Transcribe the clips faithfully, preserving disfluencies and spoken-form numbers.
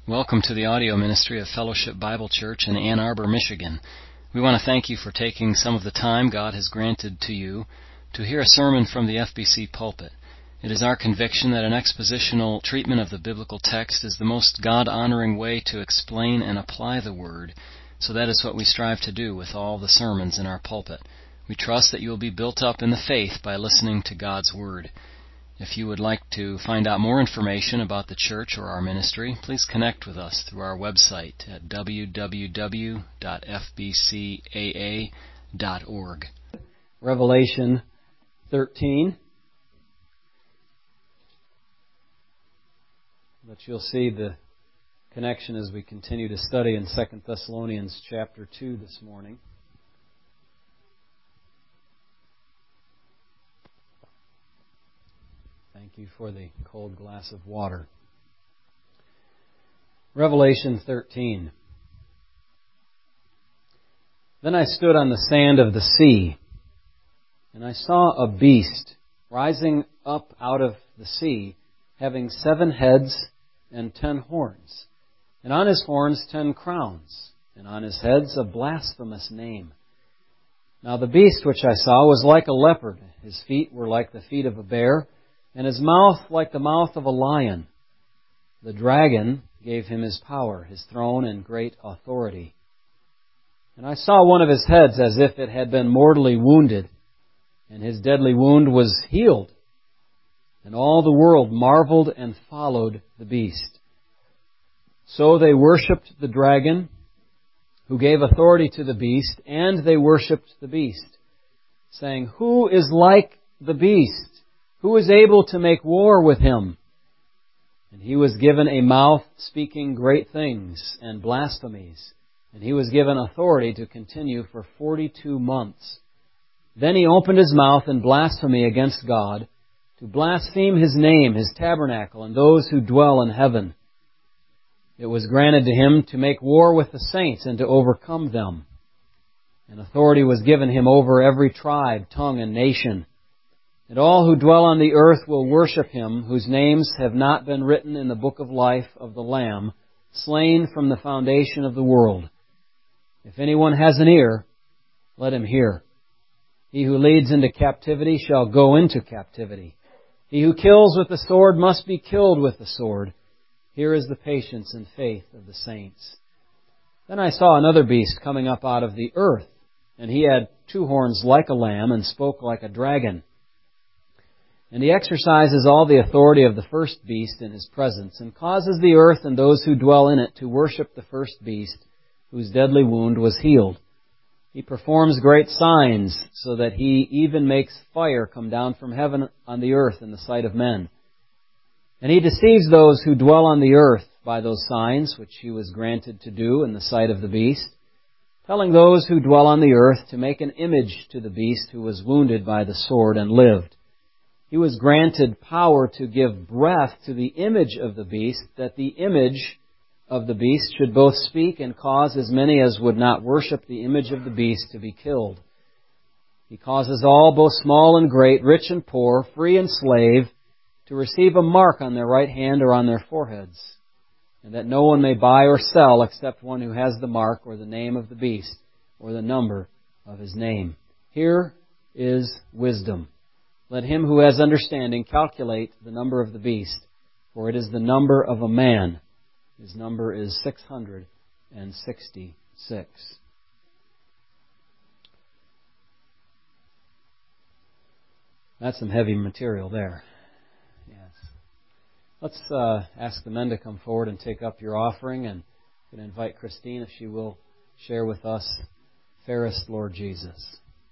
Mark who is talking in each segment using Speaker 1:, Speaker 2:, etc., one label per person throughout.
Speaker 1: Welcome to the audio ministry of Fellowship Bible Church in Ann Arbor, Michigan. We want to thank you for taking some of the time God has granted to you to hear a sermon from the F B C pulpit. It is our conviction that an expositional treatment of the biblical text is the most God-honoring way to explain and apply the Word, so that is what we strive to do with all the sermons in our pulpit. We trust that you will be built up in the faith by listening to God's Word. If you would like to find out more information about the church or our ministry, please connect with us through our website at w w w dot f b c a a dot org.
Speaker 2: Revelation thirteen. But you'll see the connection as we continue to study in Second Thessalonians chapter two this morning. Thank you for the cold glass of water. Revelation thirteen. Then I stood on the sand of the sea, and I saw a beast rising up out of the sea, having seven heads and ten horns, and on his horns ten crowns, and on his heads a blasphemous name. Now the beast which I saw was like a leopard. His feet were like the feet of a bear, and his mouth like the mouth of a lion. The dragon gave him his power, his throne, and great authority. And I saw one of his heads as if it had been mortally wounded, and his deadly wound was healed. And all the world marveled and followed the beast. So they worshipped the dragon, who gave authority to the beast, and they worshipped the beast, saying, "Who is like the beast? Who is able to make war with him?" And he was given a mouth speaking great things and blasphemies, and he was given authority to continue for forty-two months. Then he opened his mouth in blasphemy against God, to blaspheme His name, His tabernacle, and those who dwell in heaven. It was granted to him to make war with the saints and to overcome them. And authority was given him over every tribe, tongue, and nation. And all who dwell on the earth will worship him, whose names have not been written in the book of life of the Lamb, slain from the foundation of the world. If anyone has an ear, let him hear. He who leads into captivity shall go into captivity. He who kills with the sword must be killed with the sword. Here is the patience and faith of the saints. Then I saw another beast coming up out of the earth, and he had two horns like a lamb and spoke like a dragon. And he exercises all the authority of the first beast in his presence, and causes the earth and those who dwell in it to worship the first beast, whose deadly wound was healed. He performs great signs, so that he even makes fire come down from heaven on the earth in the sight of men. And he deceives those who dwell on the earth by those signs which he was granted to do in the sight of the beast, telling those who dwell on the earth to make an image to the beast who was wounded by the sword and lived. He was granted power to give breath to the image of the beast, that the image of the beast should both speak and cause as many as would not worship the image of the beast to be killed. He causes all, both small and great, rich and poor, free and slave, to receive a mark on their right hand or on their foreheads, and that no one may buy or sell except one who has the mark or the name of the beast or the number of his name. Here is wisdom. Let him who has understanding calculate the number of the beast, for it is the number of a man. His number is six hundred sixty-six. That's some heavy material there. Yes. Let's uh, ask the men to come forward and take up your offering, and I'm going to invite Christine if she will share with us, Fairest Lord Jesus.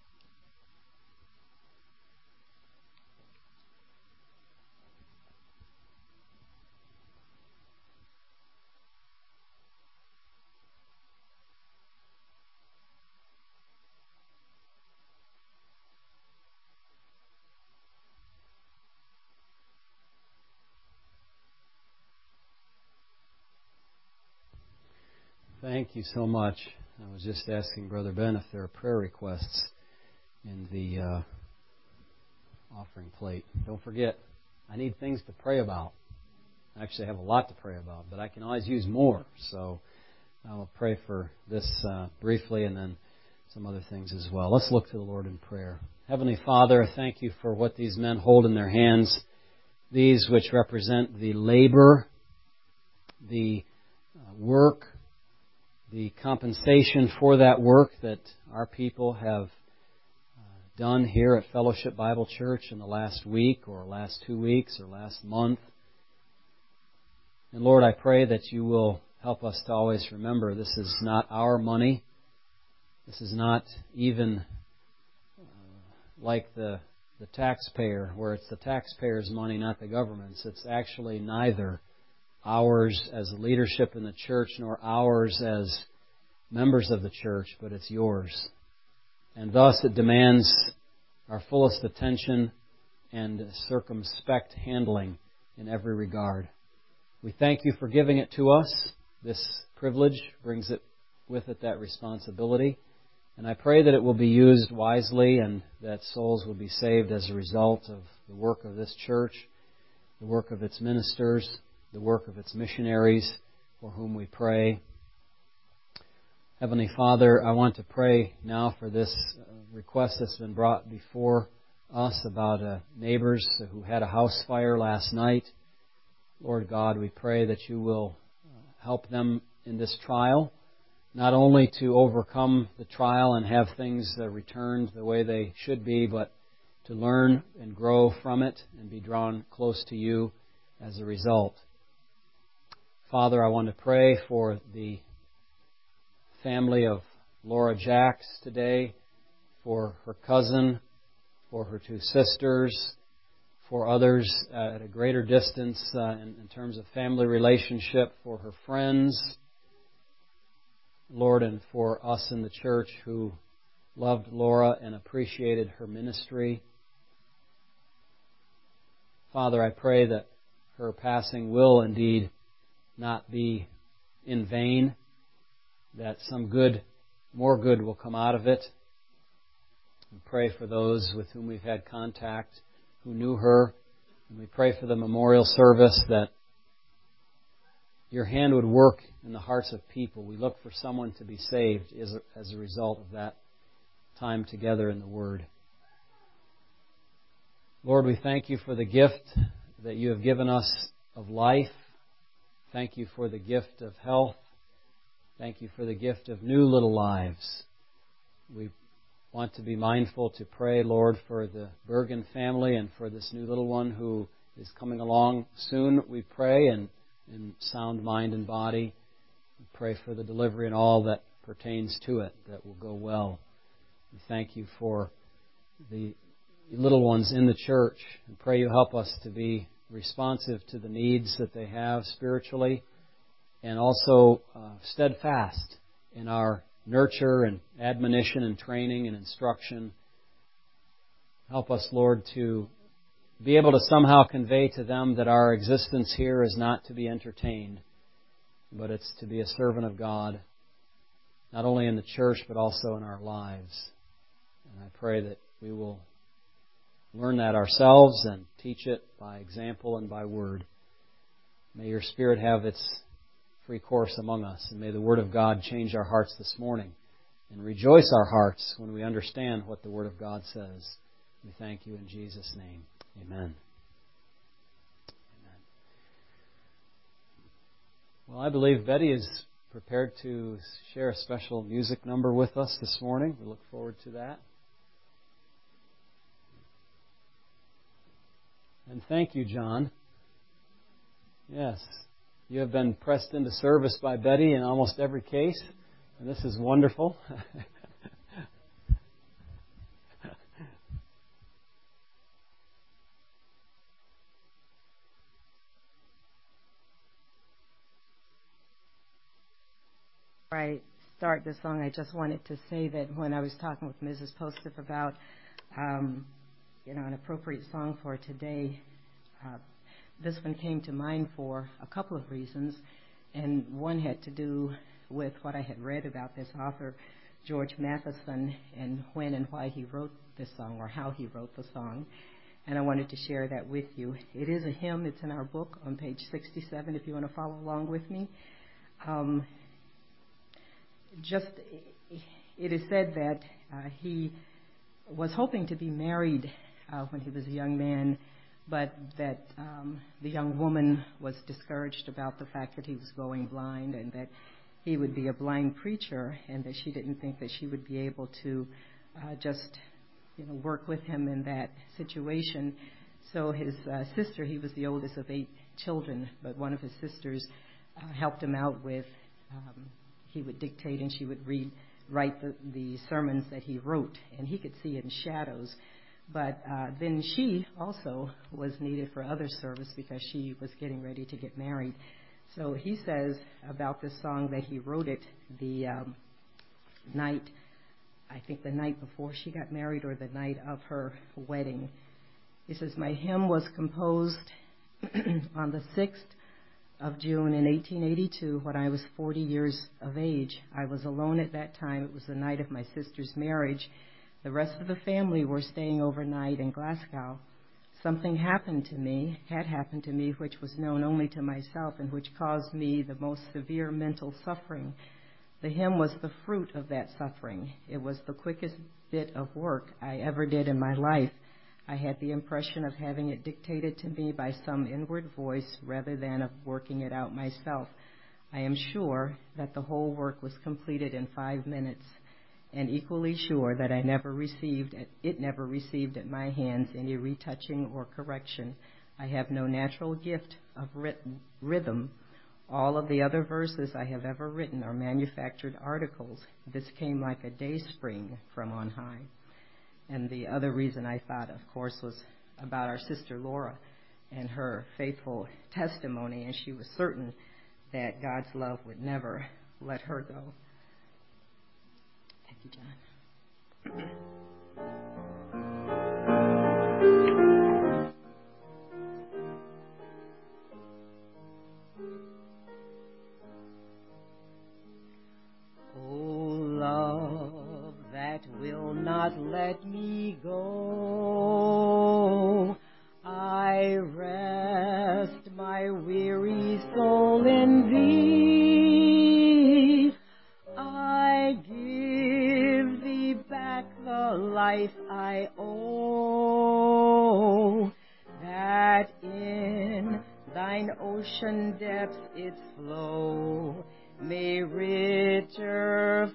Speaker 2: Thank you so much. I was just asking Brother Ben if there are prayer requests in the uh, offering plate. Don't forget, I need things to pray about. Actually, I have a lot to pray about, but I can always use more. So I'll pray for this uh, briefly and then some other things as well. Let's look to the Lord in prayer. Heavenly Father, I thank you for what these men hold in their hands, these which represent the labor, the uh, work, the compensation for that work that our people have uh, done here at Fellowship Bible Church in the last week or last two weeks or last month. And Lord, I pray that you will help us to always remember this is not our money. This is not even uh, like the the taxpayer, where it's the taxpayer's money, not the government's. It's actually neither ours as leadership in the church nor ours as members of the church, but it's yours. And thus it demands our fullest attention and circumspect handling in every regard. We thank you for giving it to us. This privilege brings it with it that responsibility. And I pray that it will be used wisely and that souls will be saved as a result of the work of this church, the work of its ministers, the work of its missionaries for whom we pray. Heavenly Father, I want to pray now for this request that's been brought before us about uh, neighbors who had a house fire last night. Lord God, we pray that you will help them in this trial, not only to overcome the trial and have things uh, returned the way they should be, but to learn and grow from it and be drawn close to you as a result. Father, I want to pray for the family of Laura Jacks today, for her cousin, for her two sisters, for others uh, at a greater distance uh, in, in terms of family relationship, for her friends, Lord, and for us in the church who loved Laura and appreciated her ministry. Father, I pray that her passing will indeed not be in vain, that some good, more good will come out of it. We pray for those with whom we've had contact who knew her, and we pray for the memorial service that your hand would work in the hearts of people. We look for someone to be saved as a, as a result of that time together in the Word. Lord, we thank you for the gift that you have given us of life. Thank you for the gift of health. Thank you for the gift of new little lives. We want to be mindful to pray, Lord, for the Bergen family and for this new little one who is coming along soon, we pray, and in sound mind and body. We pray for the delivery and all that pertains to it, that will go well. We thank you for the little ones in the church, and pray you help us to be responsive to the needs that they have spiritually, and also uh, steadfast in our nurture and admonition and training and instruction. Help us, Lord, to be able to somehow convey to them that our existence here is not to be entertained, but it's to be a servant of God, not only in the church, but also in our lives. And I pray that we will learn that ourselves and teach it by example and by word. May your Spirit have its free course among us, and may the Word of God change our hearts this morning and rejoice our hearts when we understand what the Word of God says. We thank you in Jesus' name. Amen. Amen. Well, I believe Betty is prepared to share a special music number with us this morning. We look forward to that. And thank you, John. Yes, you have been pressed into service by Betty in almost every case, and this is wonderful.
Speaker 3: Before I start the song, I just wanted to say that when I was talking with Missus Postiff about um, you know, an appropriate song for today, uh, this one came to mind for a couple of reasons, and one had to do with what I had read about this author, George Matheson, and when and why he wrote this song, or how he wrote the song. and I wanted to share that with you. It is a hymn. It's in our book on page sixty-seven if you want to follow along with me. Um, just, it is said that uh, he was hoping to be married uh, when he was a young man, but that um, the young woman was discouraged about the fact that he was going blind and that he would be a blind preacher, and that she didn't think that she would be able to uh, just, you know, work with him in that situation. So his uh, sister, he was the oldest of eight children, but one of his sisters uh, helped him out with, um, he would dictate and she would read, write the, the sermons that he wrote, and he could see in shadows. But uh, then she also was needed for other service because she was getting ready to get married. So he says about this song that he wrote it the um, night, I think the night before she got married or the night of her wedding. He says, my hymn was composed on the sixth of June in eighteen eighty-two when I was forty years of age. I was alone at that time. It was the night of my sister's marriage. The rest of the family were staying overnight in Glasgow. Something happened to me, had happened to me, which was known only to myself and which caused me the most severe mental suffering. The hymn was the fruit of that suffering. It was the quickest bit of work I ever did in my life. I had the impression of having it dictated to me by some inward voice rather than of working it out myself. I am sure that the whole work was completed in five minutes. And equally sure that I never received, it never received at my hands any retouching or correction. I have no natural gift of rhythm. All of the other verses I have ever written are manufactured articles. This came like a day spring from on high. And the other reason I thought, of course, was about our sister Laura and her faithful testimony, and she was certain that God's love would never let her go. Thank you, John. Oh, love that will not let me go, I rest my weary soul in thee. I give thee back the life I owe, that in thine ocean depths its flow may richer,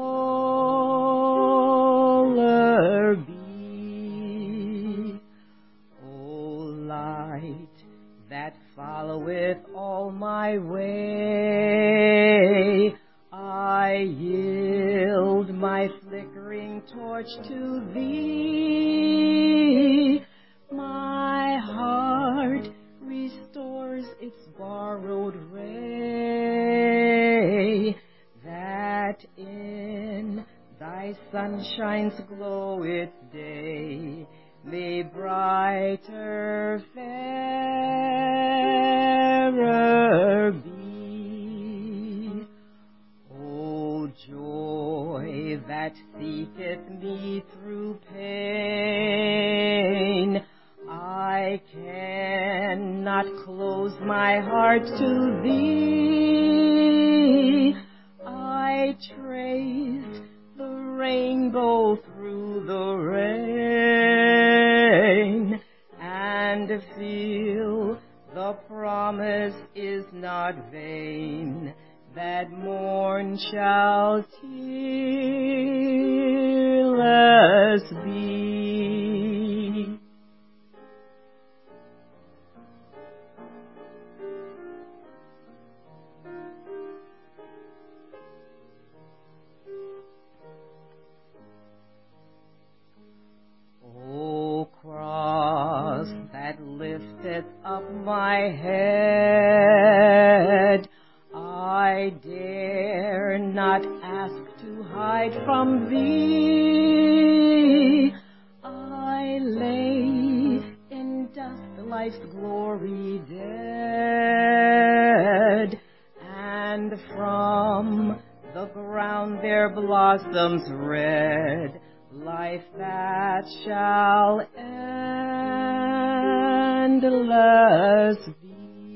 Speaker 3: fuller be. O light that followeth all my way, I yield my flickering torch to thee. My heart restores its borrowed ray, that in thy sunshine's glow its day may brighter, fairer be. O joy that seeketh me through pain, I cannot close my heart to thee. I trace the rainbow through the rain and feel the promise is not vain, that morn shall tearless be. O cross that lifteth up my head, I dare not ask to hide from thee. I lay in dust life's glory dead, and from the ground there blossoms red life that shall end. endless be.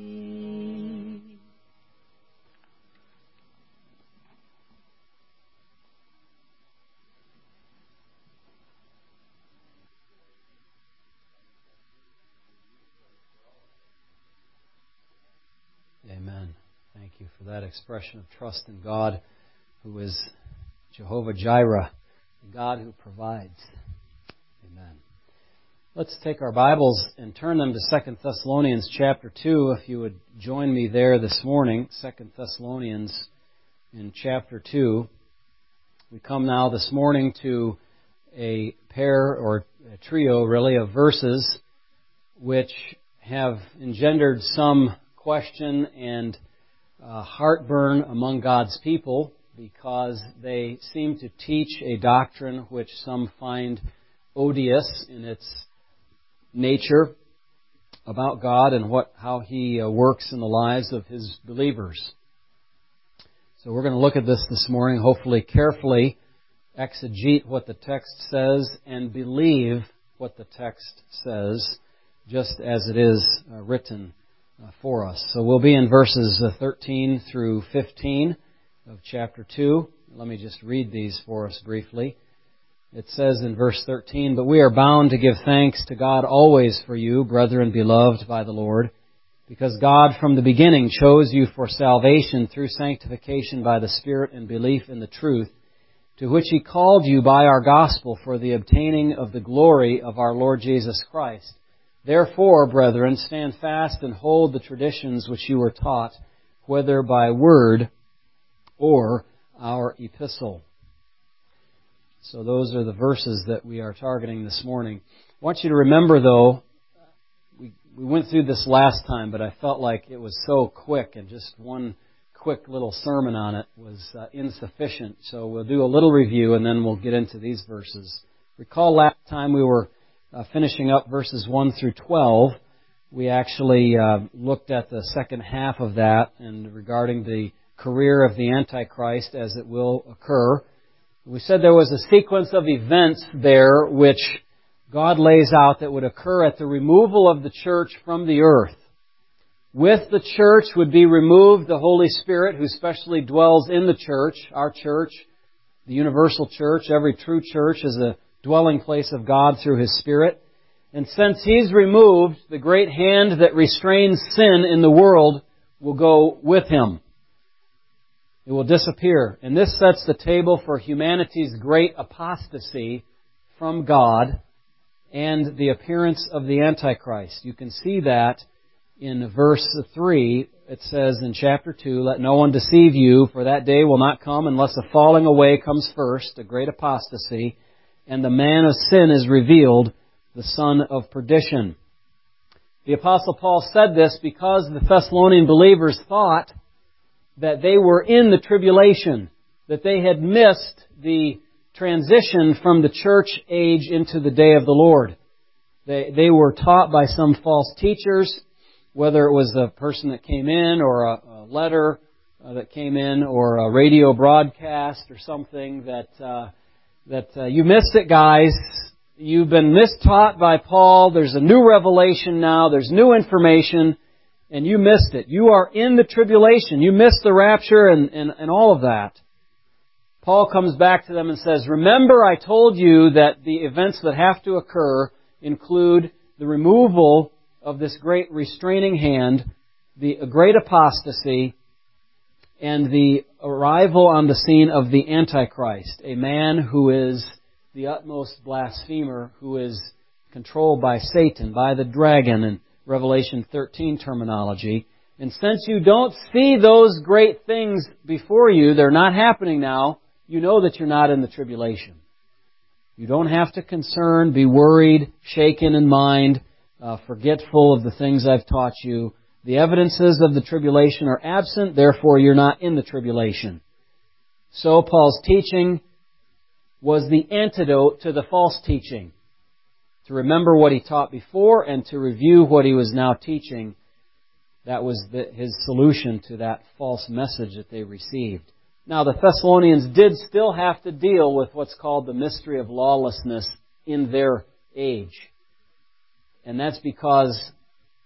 Speaker 2: Amen. Thank you for that expression of trust in God, who is Jehovah Jireh, the God who provides. Amen. Let's take our Bibles and turn them to Second Thessalonians chapter two. If you would join me there this morning, Second Thessalonians in chapter two. We come now this morning to a pair, or a trio really, of verses which have engendered some question and uh, heartburn among God's people, because they seem to teach a doctrine which some find odious in its nature about God and what how He uh, works in the lives of His believers. So we're going to look at this this morning, hopefully carefully exegete what the text says and believe what the text says, just as it is uh, written uh, for us. So we'll be in verses uh, thirteen through fifteen of chapter two. Let me just read these for us briefly. It says in verse thirteen, "But we are bound to give thanks to God always for you, brethren beloved by the Lord, because God from the beginning chose you for salvation through sanctification by the Spirit and belief in the truth, to which He called you by our gospel for the obtaining of the glory of our Lord Jesus Christ. Therefore, brethren, stand fast and hold the traditions which you were taught, whether by word or our epistle." So those are the verses that we are targeting this morning. I want you to remember, though, we, we went through this last time, but I felt like it was so quick, and just one quick little sermon on it was uh, insufficient. So we'll do a little review, and then we'll get into these verses. Recall last time we were uh, finishing up verses one through twelve. We actually uh, looked at the second half of that, and regarding the career of the Antichrist as it will occur. We said there was a sequence of events there which God lays out that would occur at the removal of the church from the earth. With the church would be removed the Holy Spirit, who specially dwells in the church, our church, the universal church. Every true church is a dwelling place of God through His Spirit. And since He's removed, the great hand that restrains sin in the world will go with Him. It will disappear. And this sets the table for humanity's great apostasy from God and the appearance of the Antichrist. You can see that in verse three. It says in chapter two, "Let no one deceive you, for that day will not come unless a falling away comes first, a great apostasy, and the man of sin is revealed, the son of perdition." The Apostle Paul said this because the Thessalonian believers thought that they were in the tribulation, that they had missed the transition from the church age into the day of the Lord. They, they were taught by some false teachers, whether it was a person that came in or a, a letter uh, that came in or a radio broadcast or something, that uh, that uh, you missed it, guys. You've been mistaught by Paul. There's a new revelation now. There's new information. And you missed it. You are in the tribulation. You missed the rapture and, and, and all of that. Paul comes back to them and says, "Remember, I told you that the events that have to occur include the removal of this great restraining hand, the great apostasy, and the arrival on the scene of the Antichrist, a man who is the utmost blasphemer, who is controlled by Satan, by the dragon, and Revelation thirteen terminology. And since you don't see those great things before you, they're not happening now, you know that you're not in the tribulation. You don't have to concern, be worried, shaken in mind, uh, forgetful of the things I've taught you. The evidences of the tribulation are absent, therefore you're not in the tribulation." So Paul's teaching was the antidote to the false teaching. To remember what he taught before and to review what he was now teaching. That was the, his solution to that false message that they received. Now, the Thessalonians did still have to deal with what's called the mystery of lawlessness in their age. And that's because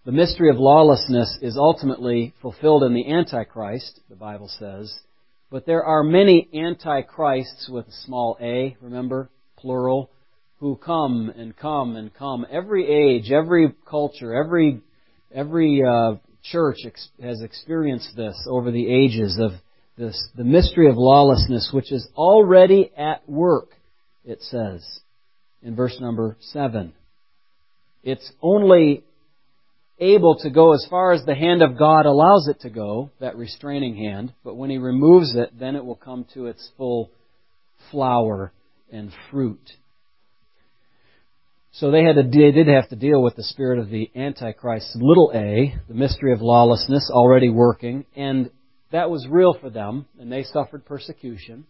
Speaker 2: The mystery of lawlessness is ultimately fulfilled in the Antichrist, the Bible says. But there are many antichrists with a small a, remember, plural, who come and come and come. Every age, every culture, every every uh, church ex- has experienced this over the ages of this, the mystery of lawlessness, which is already at work, it says in verse number seven. It's only able to go as far as the hand of God allows it to go, that restraining hand, but when He removes it, then it will come to its full flower and fruit. So they had to, they did have to deal with the spirit of the Antichrist, little a, the mystery of lawlessness already working, and that was real for them, and they suffered persecution.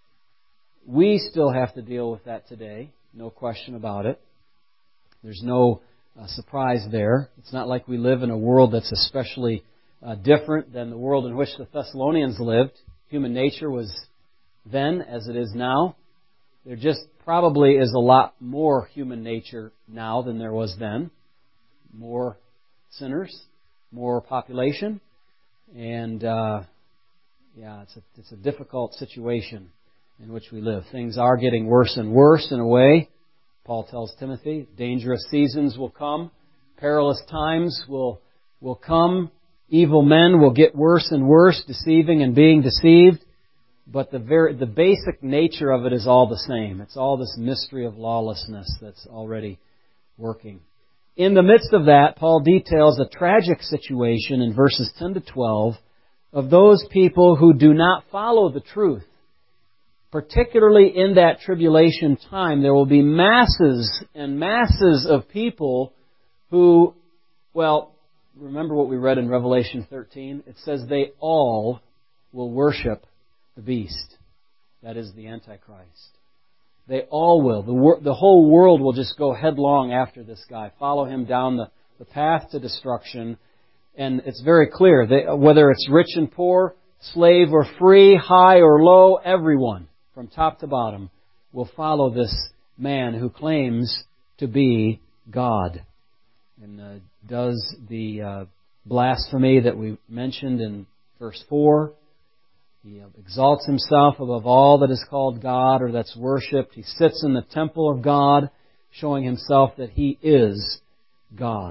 Speaker 2: We still have to deal with that today, no question about it. There's no uh, surprise there. It's not like we live in a world that's especially uh, different than the world in which the Thessalonians lived. Human nature was then as it is now. There just probably is a lot more human nature now than there was then. More sinners, more population, and uh, yeah, it's a, it's a difficult situation in which we live. Things are getting worse and worse in a way. Paul tells Timothy, dangerous seasons will come, perilous times will will come, evil men will get worse and worse, deceiving and being deceived. But the very the basic nature of it is all the same. It's all this mystery of lawlessness that's already working. In the midst of that, Paul details a tragic situation in verses ten to twelve of those people who do not follow the truth. Particularly in that tribulation time, there will be masses and masses of people who, well, remember what we read in Revelation thirteen? It says they all will worship the beast. That is the Antichrist. They all will. The, wor- the whole world will just go headlong after this guy, follow him down the, the path to destruction. And it's very clear, they, whether it's rich and poor, slave or free, high or low, everyone, from top to bottom, will follow this man who claims to be God and uh, does the uh, blasphemy that we mentioned in verse four. He exalts himself above all that is called God or that's worshipped. He sits in the temple of God, showing himself that he is God.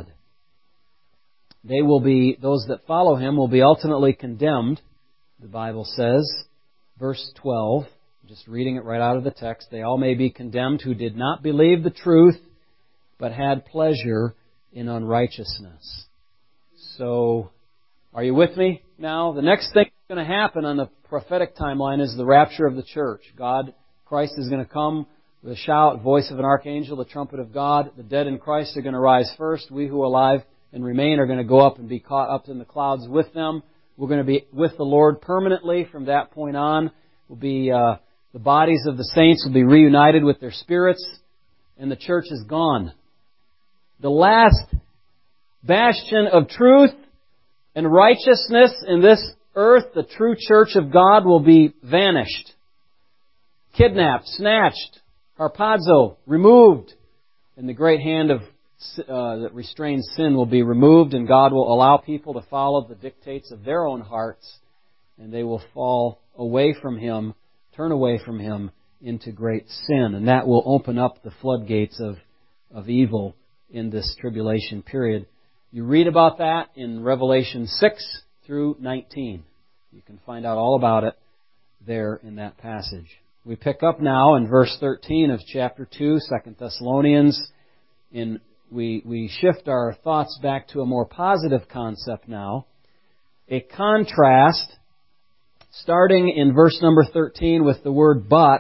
Speaker 2: They will be, those that follow him will be ultimately condemned, the Bible says, verse twelve. Just reading it right out of the text. They all may be condemned who did not believe the truth, but had pleasure in unrighteousness. So, are you with me now? The next thing that's going to happen on the prophetic timeline is the rapture of the church. God, Christ is going to come with a shout, voice of an archangel, the trumpet of God. The dead in Christ are going to rise first. We who are alive and remain are going to go up and be caught up in the clouds with them. We're going to be with the Lord permanently from that point on. We'll be... Uh, The bodies of the saints will be reunited with their spirits, and the church is gone. The last bastion of truth and righteousness in this earth, the true church of God, will be vanished, kidnapped, snatched, harpazo, removed, and the great hand of uh, that restrains sin will be removed, and God will allow people to follow the dictates of their own hearts, and they will fall away from Him, turn away from Him into great sin. And that will open up the floodgates of, of evil in this tribulation period. You read about that in Revelation six through nineteen. You can find out all about it there in that passage. We pick up now in verse thirteen of chapter two, Second Thessalonians. In, we, we shift our thoughts back to a more positive concept now. A contrast starting in verse number thirteen with the word but.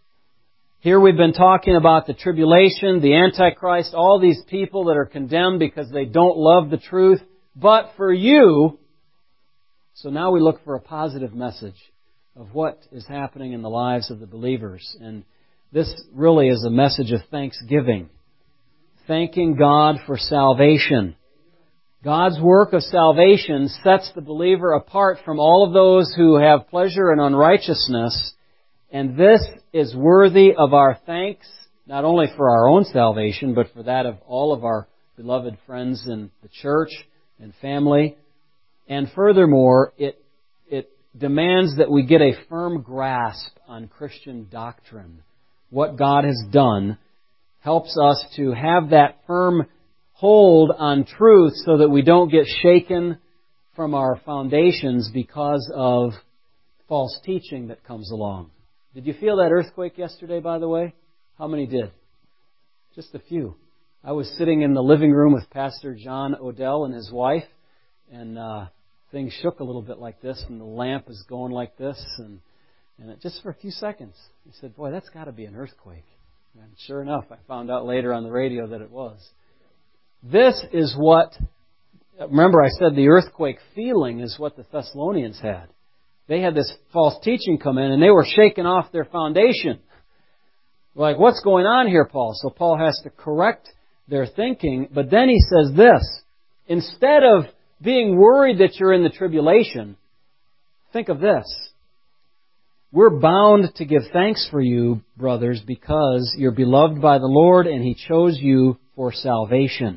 Speaker 2: Here we've been talking about the tribulation, the Antichrist, all these people that are condemned because they don't love the truth. But for you, so now we look for a positive message of what is happening in the lives of the believers. And this really is a message of thanksgiving. Thanking God for salvation. God's work of salvation sets the believer apart from all of those who have pleasure in unrighteousness, and this is worthy of our thanks, not only for our own salvation, but for that of all of our beloved friends in the church and family. And furthermore, it it demands that we get a firm grasp on Christian doctrine. What God has done helps us to have that firm hold on truth so that we don't get shaken from our foundations because of false teaching that comes along. Did you feel that earthquake yesterday, by the way? How many did? Just a few. I was sitting in the living room with Pastor John Odell and his wife, and uh, things shook a little bit like this, and the lamp is going like this, and, and it, just for a few seconds. He said, boy, that's got to be an earthquake. And sure enough, I found out later on the radio that it was. This is what, remember I said the earthquake feeling is what the Thessalonians had. They had this false teaching come in, and they were shaking off their foundation. Like, what's going on here, Paul? So Paul has to correct their thinking, but then he says this, instead of being worried that you're in the tribulation, think of this. We're bound to give thanks for you, brothers, because you're beloved by the Lord and He chose you for salvation.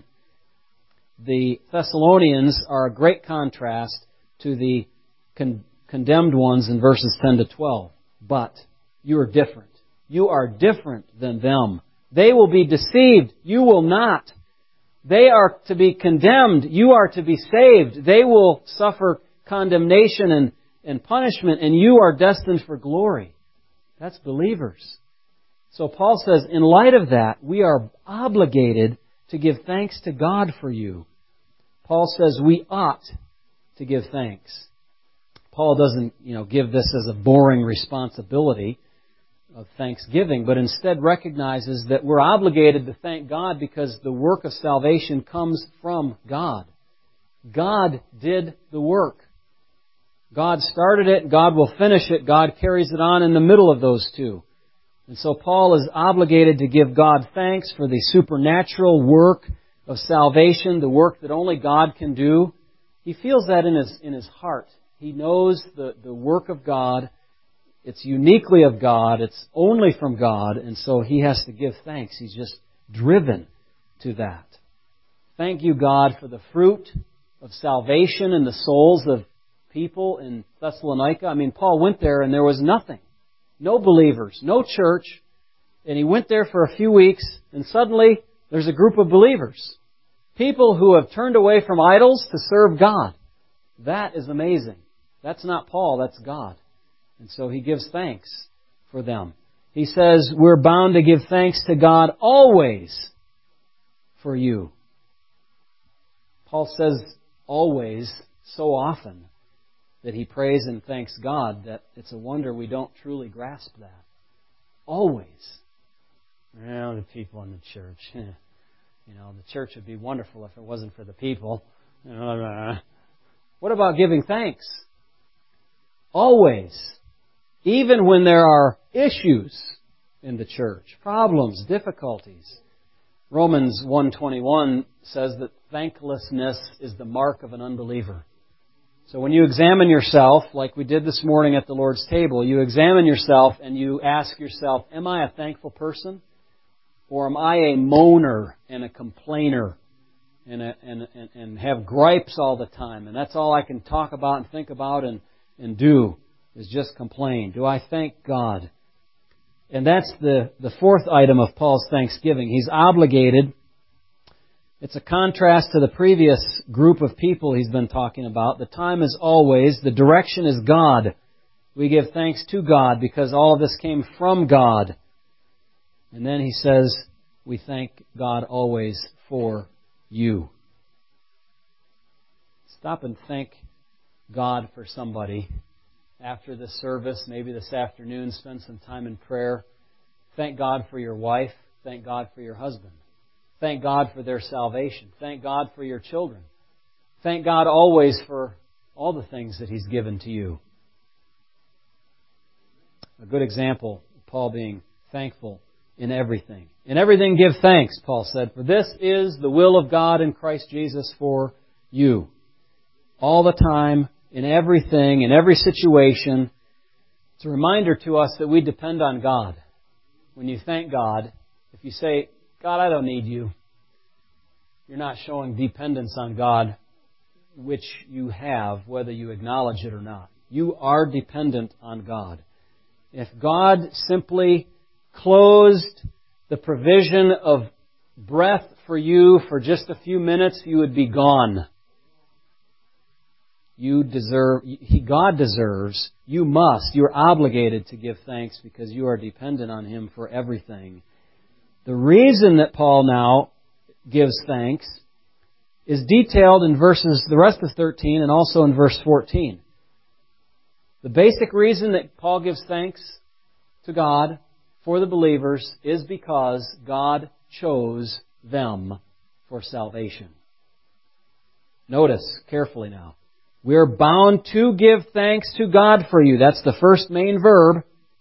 Speaker 2: The Thessalonians are a great contrast to the con- condemned ones in verses ten to twelve. But you are different. You are different than them. They will be deceived. You will not. They are to be condemned. You are to be saved. They will suffer condemnation and, and punishment, and you are destined for glory. That's believers. So Paul says, in light of that, we are obligated to give thanks to God for you. Paul says we ought to give thanks. Paul doesn't, you know, give this as a boring responsibility of thanksgiving, but instead recognizes that we're obligated to thank God because the work of salvation comes from God. God did the work. God started it, God will finish it, God carries it on in the middle of those two. And so Paul is obligated to give God thanks for the supernatural work of salvation, the work that only God can do. He feels that in his in his heart. He knows the, the work of God. It's uniquely of God. It's only from God. And so he has to give thanks. He's just driven to that. Thank you, God, for the fruit of salvation in the souls of people in Thessalonica. I mean, Paul went there and there was nothing. No believers, no church. And he went there for a few weeks and suddenly there's a group of believers. People who have turned away from idols to serve God. That is amazing. That's not Paul, that's God. And so he gives thanks for them. He says we're bound to give thanks to God always for you. Paul says always so often that he prays and thanks God that it's a wonder we don't truly grasp that. Always. Well, the people in the church. You know, the church would be wonderful if it wasn't for the people. What about giving thanks? Always. Even when there are issues in the church, problems, difficulties. Romans one twenty-one says that thanklessness is the mark of an unbeliever. So when you examine yourself, like we did this morning at the Lord's table, you examine yourself and you ask yourself, am I a thankful person? Or am I a moaner and a complainer and, a, and, and, and have gripes all the time? And that's all I can talk about and think about and, and do. Is just complain. Do I thank God? And that's the, the fourth item of Paul's thanksgiving. He's obligated. It's a contrast to the previous group of people he's been talking about. The time is always. The direction is God. We give thanks to God because all of this came from God. And then he says, we thank God always for you. Stop and thank God for somebody. After this service, maybe this afternoon, spend some time in prayer. Thank God for your wife. Thank God for your husband. Thank God for their salvation. Thank God for your children. Thank God always for all the things that He's given to you. A good example of Paul being thankful in everything. In everything give thanks, Paul said, for this is the will of God in Christ Jesus for you. All the time, in everything, in every situation. It's a reminder to us that we depend on God. When you thank God, if you say, God, I don't need you, you're not showing dependence on God which you have, whether you acknowledge it or not. You are dependent on God. If God simply closed the provision of breath for you for just a few minutes, you would be gone. You deserve, he, God deserves, you must, you're obligated to give thanks because you are dependent on Him for everything. The reason that Paul now gives thanks is detailed in verses, the rest of thirteen and also in verse fourteen. The basic reason that Paul gives thanks to God for the believers is because God chose them for salvation. Notice carefully now. We're bound to give thanks to God for you. That's the first main verb.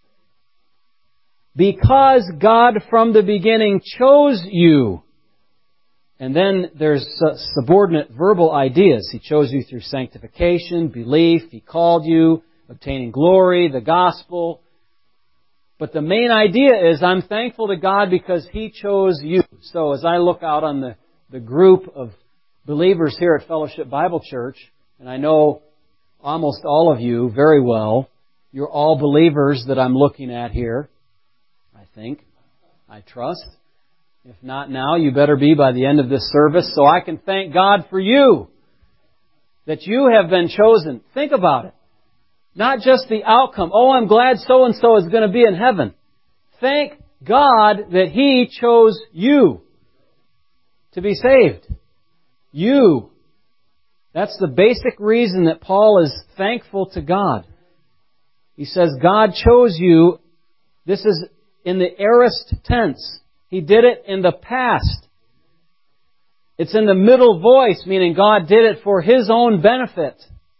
Speaker 2: Because God from the beginning chose you. And then there's subordinate verbal ideas. He chose you through sanctification, belief. He called you, obtaining glory, the gospel. But the main idea is I'm thankful to God because He chose you. So as I look out on the, the group of believers here at Fellowship Bible Church, and I know almost all of you very well, you're all believers that I'm looking at here, I think, I trust. If not now, you better be by the end of this service, so I can thank God for you, that you have been chosen. Think about it. Not just the outcome. Oh, I'm glad so-and-so is going to be in heaven. Thank God that He chose you to be saved. You. That's the basic reason that Paul is thankful to God. He says, God chose you. This is in the aorist tense. He did it in the past. It's in the middle voice, meaning God did it for His own benefit.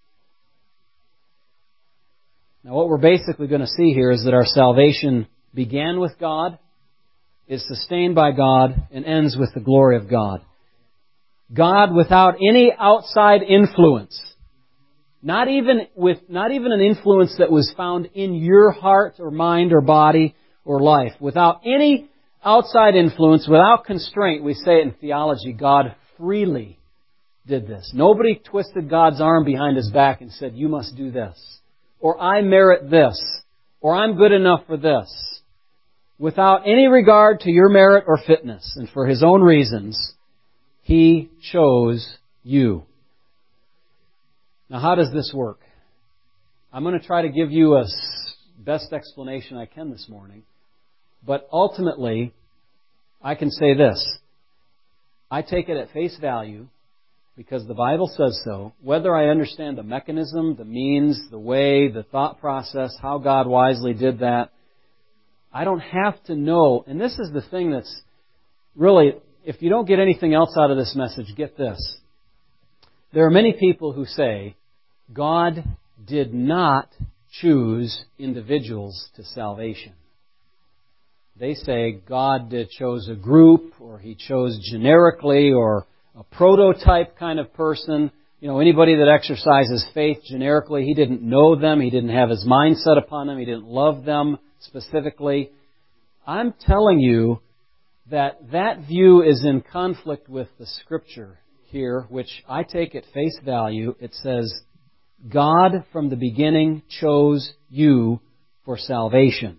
Speaker 2: Now what we're basically going to see here is that our salvation began with God, is sustained by God, and ends with the glory of God. God without any outside influence. Not even with, not even an influence that was found in your heart or mind or body or life. Without any outside influence, without constraint, we say it in theology, God freely did this. Nobody twisted God's arm behind His back and said, you must do this. Or I merit this. Or I'm good enough for this. Without any regard to your merit or fitness. And for His own reasons, He chose you. Now how does this work? I'm going to try to give you a best explanation I can this morning. But ultimately, I can say this. I take it at face value because the Bible says so. Whether I understand the mechanism, the means, the way, the thought process, how God wisely did that, I don't have to know. And this is the thing that's really, if you don't get anything else out of this message, get this. There are many people who say, God did not choose individuals to salvation. They say God chose a group, or He chose generically, or a prototype kind of person. You know, anybody that exercises faith generically, He didn't know them, He didn't have His mind set upon them, He didn't love them specifically. I'm telling you that that view is in conflict with the Scripture here, which I take at face value. It says, God from the beginning chose you for salvation.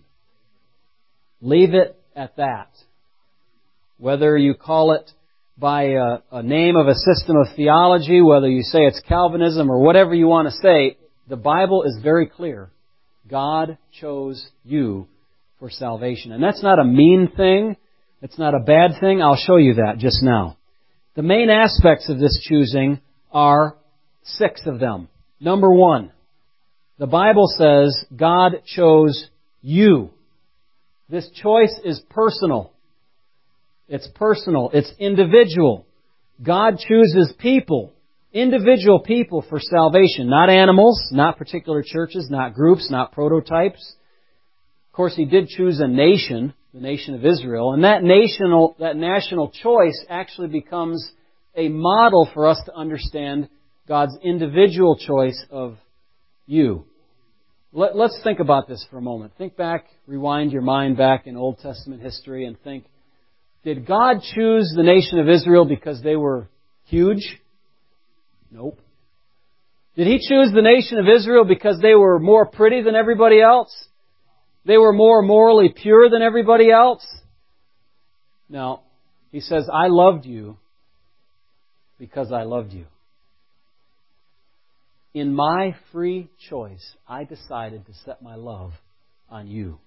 Speaker 2: Leave it at that. Whether you call it by a, a name of a system of theology, whether you say it's Calvinism or whatever you want to say, the Bible is very clear. God chose you for salvation. And that's not a mean thing. It's not a bad thing. I'll show you that just now. The main aspects of this choosing are six of them. Number one, the Bible says God chose you. This choice is personal. It's personal. It's individual. God chooses people, individual people for salvation, not animals, not particular churches, not groups, not prototypes. Of course, He did choose a nation, the nation of Israel, and that national, that national choice actually becomes a model for us to understand God's individual choice of you. Let, let's think about this for a moment. Think back, rewind your mind back in Old Testament history and think, did God choose the nation of Israel because they were huge? Nope. Did He choose the nation of Israel because they were more pretty than everybody else? They were more morally pure than everybody else? No. He says, I loved you because I loved you. In my free choice, I decided to set my love on you,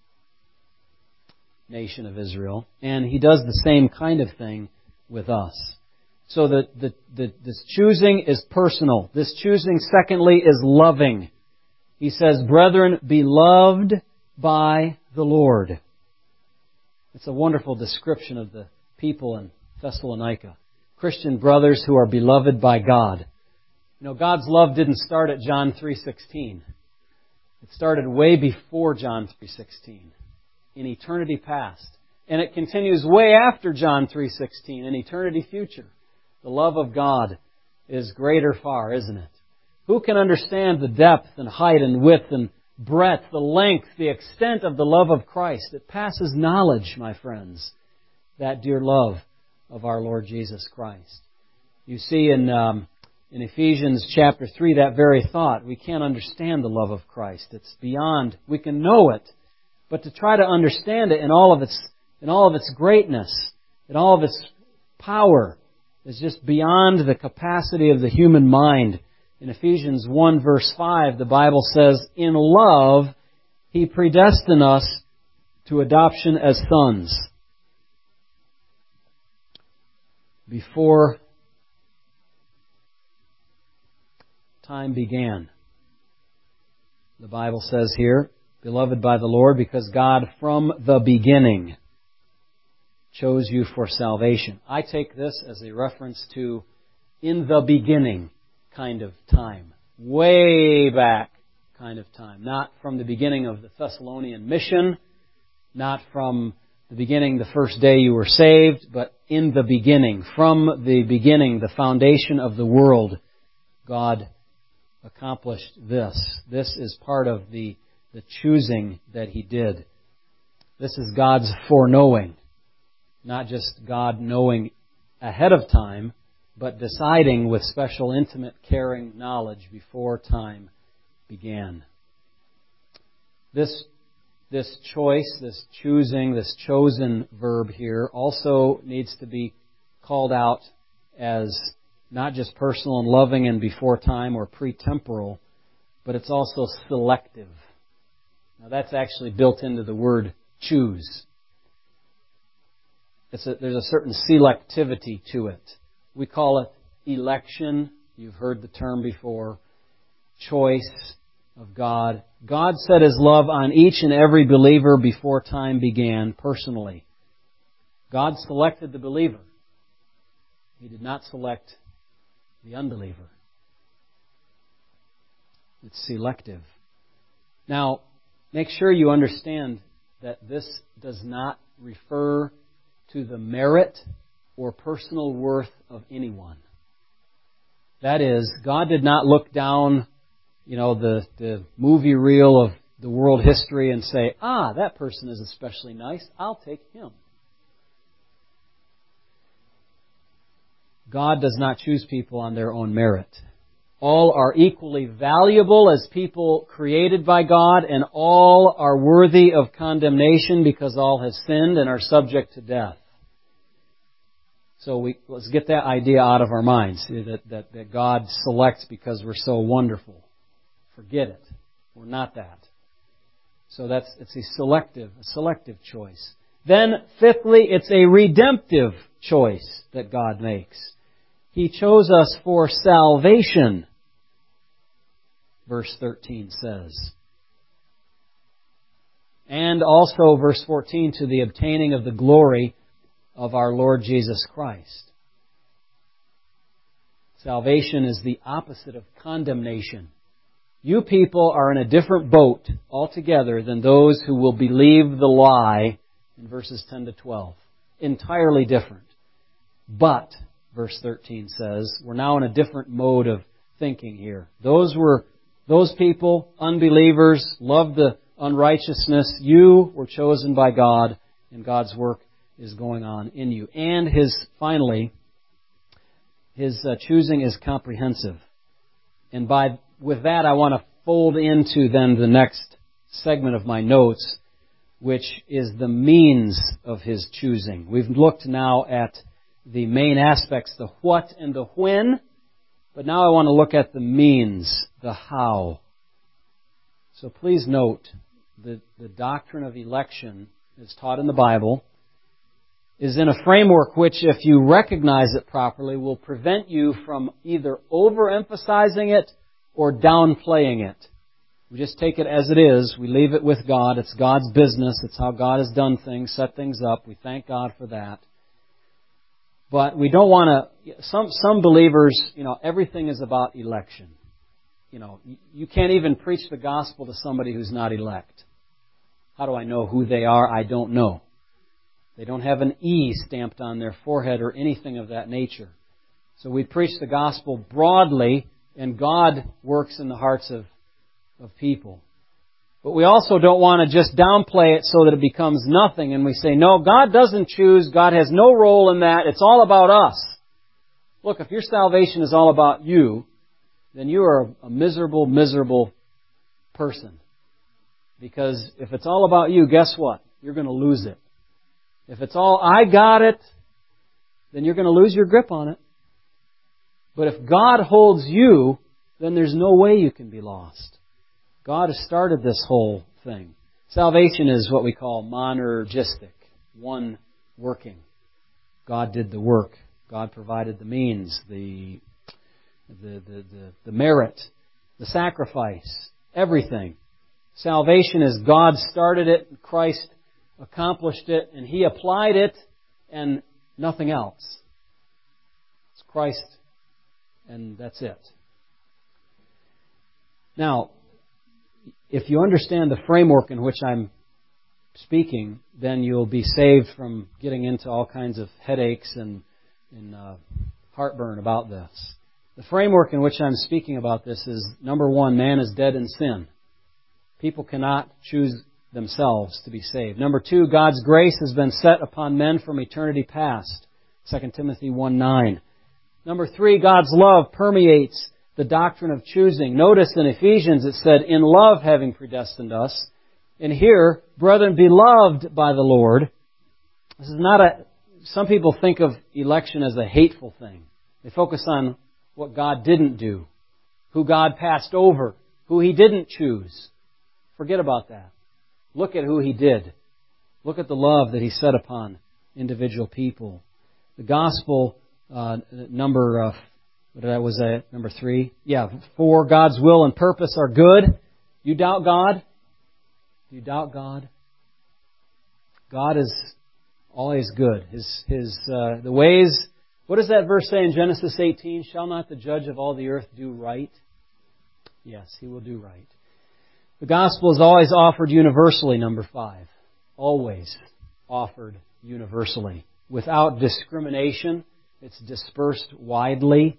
Speaker 2: nation of Israel. And He does the same kind of thing with us. So the, the, the, this choosing is personal. This choosing, secondly, is loving. He says, brethren, be loved by the Lord. It's a wonderful description of the people in Thessalonica. Christian brothers who are beloved by God. You know, God's love didn't start at John three sixteen. It started way before John three sixteen, in eternity past. And it continues way after John three sixteen, in eternity future. The love of God is greater far, isn't it? Who can understand the depth and height and width and breadth, the length, the extent of the love of Christ? It passes knowledge, my friends, that dear love of our Lord Jesus Christ. You see in um, in Ephesians chapter three that very thought. We can't understand the love of Christ. It's beyond, we can know it, but to try to understand it in all of its in all of its greatness, in all of its power, is just beyond the capacity of the human mind. In Ephesians one verse five, the Bible says, in love, He predestined us to adoption as sons. Before time began. The Bible says here, beloved by the Lord, because God from the beginning chose you for salvation. I take this as a reference to in the beginning kind of time. Way back kind of time. Not from the beginning of the Thessalonian mission, not from the beginning, the first day you were saved, but in the beginning. From the beginning, the foundation of the world, God accomplished this. This is part of the, the choosing that He did. This is God's foreknowing. Not just God knowing ahead of time, but deciding with special, intimate, caring knowledge before time began. This, this choice, this choosing, this chosen verb here also needs to be called out as not just personal and loving and before time or pre-temporal, but it's also selective. Now that's actually built into the word choose. It's a, there's a certain selectivity to it. We call it election. You've heard the term before. Choice of God. God set His love on each and every believer before time began personally. God selected the believer. He did not select the unbeliever. It's selective. Now, make sure you understand that this does not refer to the merit or personal worth of anyone. That is, God did not look down, you know, the, the movie reel of the world history and say, ah, that person is especially nice, I'll take him. God does not choose people on their own merit. All are equally valuable as people created by God, and all are worthy of condemnation because all have sinned and are subject to death. So we, let's get that idea out of our minds, that, that, that God selects because we're so wonderful. Forget it. We're not that. So that's it's a selective, a selective choice. Then, fifthly, it's a redemptive choice that God makes. He chose us for salvation, verse thirteen says. And also, verse fourteen, to the obtaining of the glory of our Lord Jesus Christ. Salvation is the opposite of condemnation. You people are in a different boat altogether than those who will believe the lie in verses ten to twelve. Entirely different. But, verse thirteen says, we're now in a different mode of thinking here. Those were, those people, unbelievers, loved the unrighteousness. You were chosen by God, and God's work is going on in you. And His, finally, His uh, choosing is comprehensive. And by with that, I want to fold into then the next segment of my notes, which is the means of His choosing. We've looked now at the main aspects, the what and the when, but now I want to look at the means, the how. So please note that the doctrine of election, as taught in the Bible, is in a framework which, if you recognize it properly, will prevent you from either overemphasizing it or downplaying it. We just take it as it is. We leave it with God. It's God's business. It's how God has done things, set things up. We thank God for that. But we don't want to, some, some believers, you know, everything is about election. You know, you can't even preach the gospel to somebody who's not elect. How do I know who they are? I don't know. They don't have an E stamped on their forehead or anything of that nature. So we preach the gospel broadly, and God works in the hearts of, of people. But we also don't want to just downplay it so that it becomes nothing, and we say, no, God doesn't choose, God has no role in that, it's all about us. Look, if your salvation is all about you, then you are a miserable, miserable person. Because if it's all about you, guess what? You're going to lose it. If it's all, I got it, then you're going to lose your grip on it. But if God holds you, then there's no way you can be lost. God has started this whole thing. Salvation is what we call monergistic, one working. God did the work. God provided the means, the, the, the, the, the merit, the sacrifice, everything. Salvation is God started it, Christ accomplished it, and He applied it, and nothing else. It's Christ, and that's it. Now, if you understand the framework in which I'm speaking, then you'll be saved from getting into all kinds of headaches and, and uh, heartburn about this. The framework in which I'm speaking about this is, number one, man is dead in sin. People cannot choose themselves to be saved. Number two, God's grace has been set upon men from eternity past. Second Timothy one nine. Number three, God's love permeates the doctrine of choosing. Notice in Ephesians it said, in love having predestined us. And here, brethren, beloved by the Lord. This is not a... Some people think of election as a hateful thing. They focus on what God didn't do, who God passed over, who He didn't choose. Forget about that. Look at who He did. Look at the love that He set upon individual people. The gospel, uh, number, uh, what did I, was that, number three? Yeah, for God's will and purpose are good. You doubt God? You doubt God? God is always good. His, His, uh, the ways, what does that verse say in Genesis eighteen? Shall not the judge of all the earth do right? Yes, He will do right. The gospel is always offered universally, number five. Always offered universally. Without discrimination. It's dispersed widely.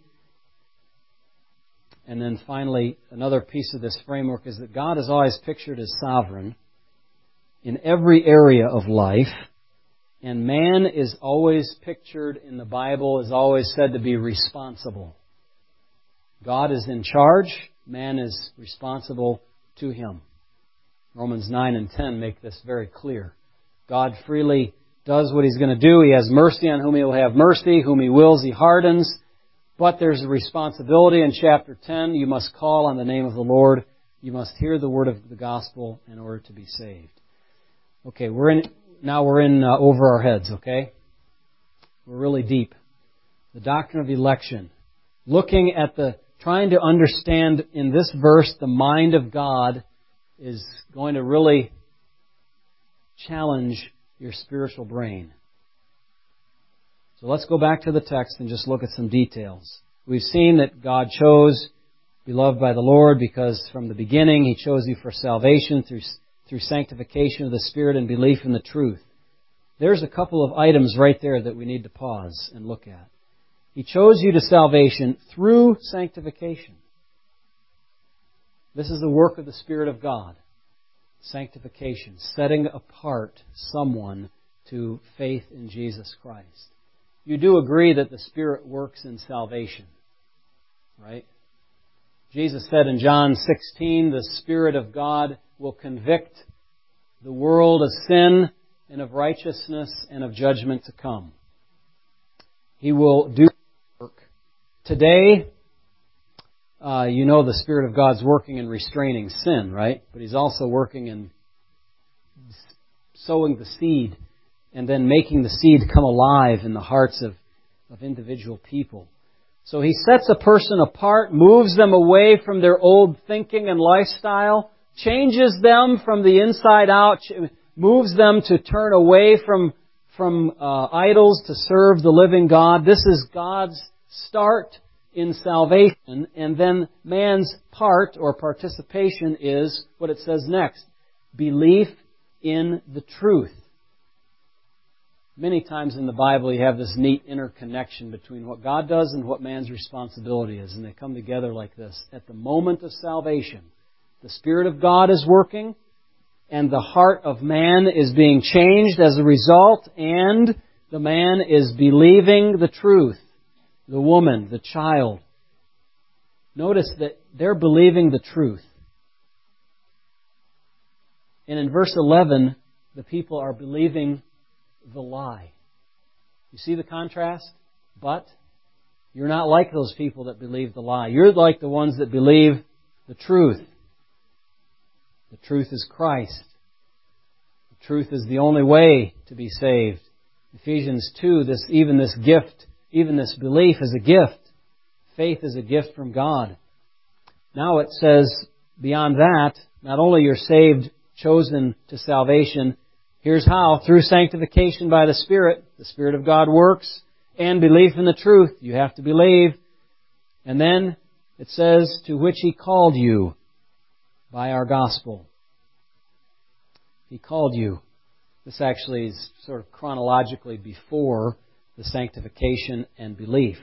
Speaker 2: And then finally, another piece of this framework is that God is always pictured as sovereign in every area of life. And man is always pictured in the Bible, is always said to be responsible. God is in charge. Man is responsible to Him. Romans nine and ten make this very clear. God freely does what He's going to do. He has mercy on whom He will have mercy. Whom He wills, He hardens. But there's a responsibility in chapter ten. You must call on the name of the Lord. You must hear the word of the gospel in order to be saved. Okay, we're in, now we're in uh, over our heads, okay? We're really deep. The doctrine of election. Looking at the, trying to understand in this verse the mind of God is going to really challenge your spiritual brain. So let's go back to the text and just look at some details. We've seen that God chose, beloved by the Lord, because from the beginning He chose you for salvation through, through sanctification of the Spirit and belief in the truth. There's a couple of items right there that we need to pause and look at. He chose you to salvation through sanctification. This is the work of the Spirit of God. Sanctification, setting apart someone to faith in Jesus Christ. You do agree that the Spirit works in salvation, right? Jesus said in John sixteen, the Spirit of God will convict the world of sin and of righteousness and of judgment to come. He will do work. Today, uh, you know the Spirit of God's working in restraining sin, right? But He's also working in sowing the seed and then making the seed come alive in the hearts of, of individual people. So He sets a person apart, moves them away from their old thinking and lifestyle, changes them from the inside out, moves them to turn away from, from uh, idols to serve the living God. This is God's start in salvation, and then man's part or participation is what it says next: belief in the truth. Many times in the Bible you have this neat interconnection between what God does and what man's responsibility is, and they come together like this. At the moment of salvation, the Spirit of God is working, and the heart of man is being changed as a result, and the man is believing the truth. The woman, the child. Notice that they're believing the truth. And in verse eleven, the people are believing the lie. You see the contrast? But you're not like those people that believe the lie. You're like the ones that believe the truth. The truth is Christ. The truth is the only way to be saved. Ephesians two, this even this gift, even this belief is a gift. Faith is a gift from God. Now it says, beyond that, not only you're saved, chosen to salvation, here's how: through sanctification by the Spirit. The Spirit of God works, and belief in the truth. You have to believe. And then it says, to which He called you by our gospel. He called you. This actually is sort of chronologically before the sanctification and belief.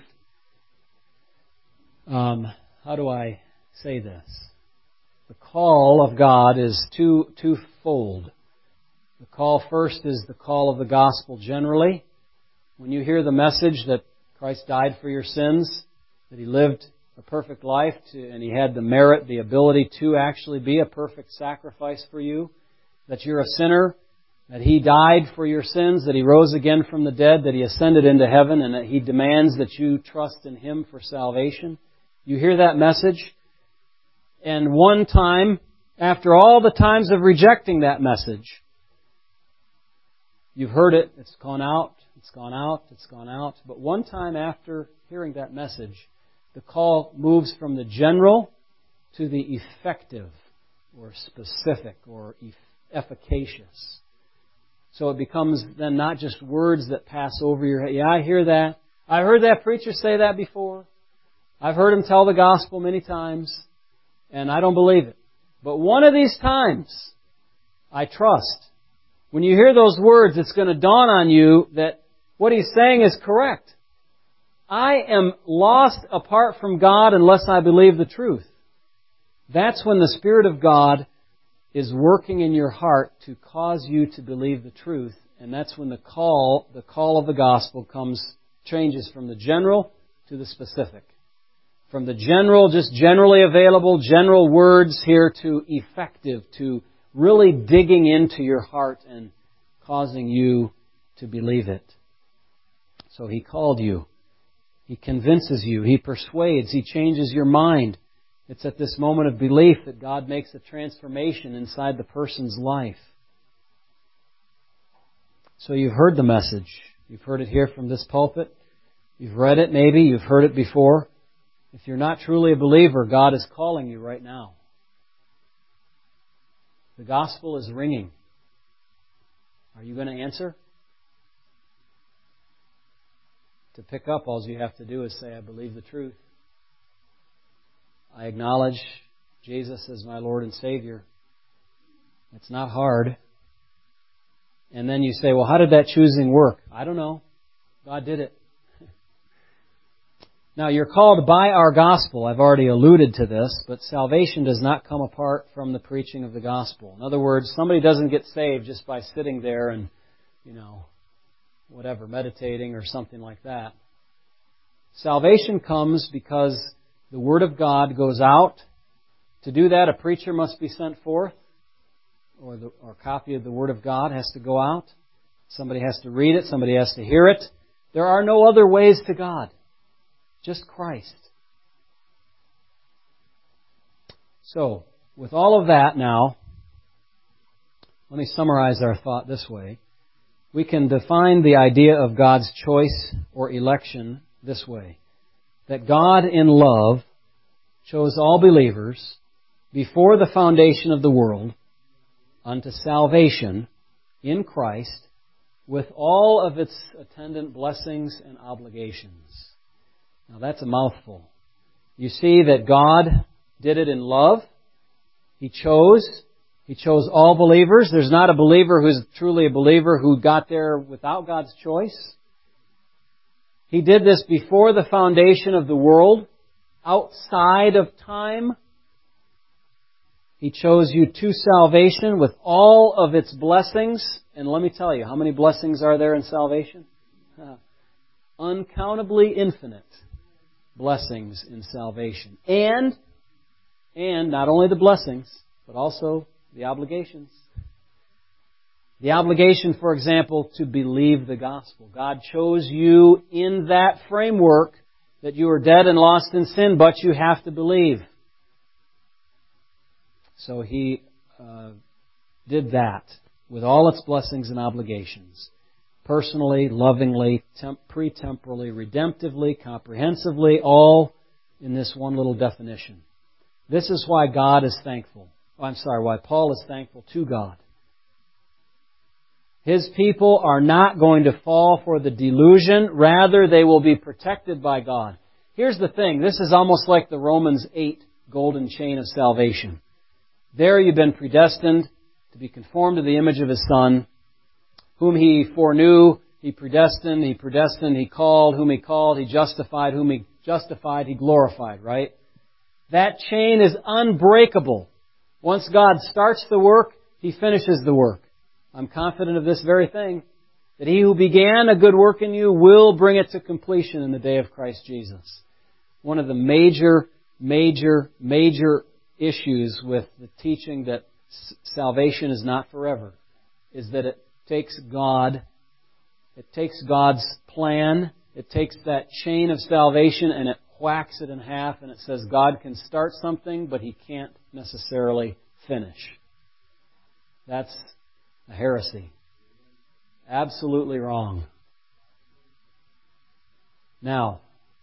Speaker 2: Um, how do I say this? The call of God is two twofold. The call first is the call of the gospel generally. When you hear the message that Christ died for your sins, that He lived a perfect life to, and He had the merit, the ability to actually be a perfect sacrifice for you, that you're a sinner, that He died for your sins, that He rose again from the dead, that He ascended into heaven, and that He demands that you trust in Him for salvation. You hear that message, and one time, after all the times of rejecting that message, you've heard it, it's gone out, it's gone out, it's gone out. But one time after hearing that message, the call moves from the general to the effective, or specific, or efficacious. So it becomes then not just words that pass over your head. Yeah, I hear that. I've heard that preacher say that before. I've heard him tell the gospel many times, and I don't believe it. But one of these times, I trust. When you hear those words, it's going to dawn on you that what he's saying is correct. I am lost apart from God unless I believe the truth. That's when the Spirit of God is working in your heart to cause you to believe the truth. And that's when the call, the call of the gospel comes, changes from the general to the specific. From the general, just generally available, general words here, to effective, to really digging into your heart and causing you to believe it. So He called you. He convinces you. He persuades. He changes your mind. It's at this moment of belief that God makes a transformation inside the person's life. So you've heard the message. You've heard it here from this pulpit. You've read it maybe. You've heard it before. If you're not truly a believer, God is calling you right now. The gospel is ringing. Are you going to answer? To pick up, all you have to do is say, I believe the truth. I acknowledge Jesus as my Lord and Savior. It's not hard. And then you say, well, how did that choosing work? I don't know. God did it. Now, you're called by our gospel. I've already alluded to this, but salvation does not come apart from the preaching of the gospel. In other words, somebody doesn't get saved just by sitting there and, you know, whatever, meditating or something like that. Salvation comes because The Word of God goes out. To do that, a preacher must be sent forth, or, the, or a copy of the Word of God has to go out. Somebody has to read it. Somebody has to hear it. There are no other ways to God. Just Christ. So, with all of that now, let me summarize our thought this way. We can define the idea of God's choice or election this way. That God in love chose all believers before the foundation of the world unto salvation in Christ with all of its attendant blessings and obligations. Now that's a mouthful. You see that God did it in love. He chose. He chose all believers. There's not a believer who's truly a believer who got there without God's choice. He did this before the foundation of the world, outside of time. He chose you to salvation with all of its blessings. And let me tell you, how many blessings are there in salvation? Uh, uncountably infinite blessings in salvation. And, and not only the blessings, but also the obligations. The obligation, for example, to believe the gospel. God chose you in that framework that you are dead and lost in sin, but you have to believe. So He uh, did that with all its blessings and obligations. Personally, lovingly, temp- pre-temporally, redemptively, comprehensively, all in this one little definition. This is why God is thankful. Oh, I'm sorry, why Paul is thankful to God. His people are not going to fall for the delusion. Rather, they will be protected by God. Here's the thing. This is almost like the Romans eight golden chain of salvation. There you've been predestined to be conformed to the image of His Son, whom He foreknew, He predestined, He predestined, He called, whom He called, He justified, whom He justified, He glorified, right? That chain is unbreakable. Once God starts the work, He finishes the work. I'm confident of this very thing, that He who began a good work in you will bring it to completion in the day of Christ Jesus. One of the major, major, major issues with the teaching that salvation is not forever is that it takes God, it takes God's plan, it takes that chain of salvation and it whacks it in half and it says God can start something, but He can't necessarily finish. That's a heresy. Absolutely wrong. Now,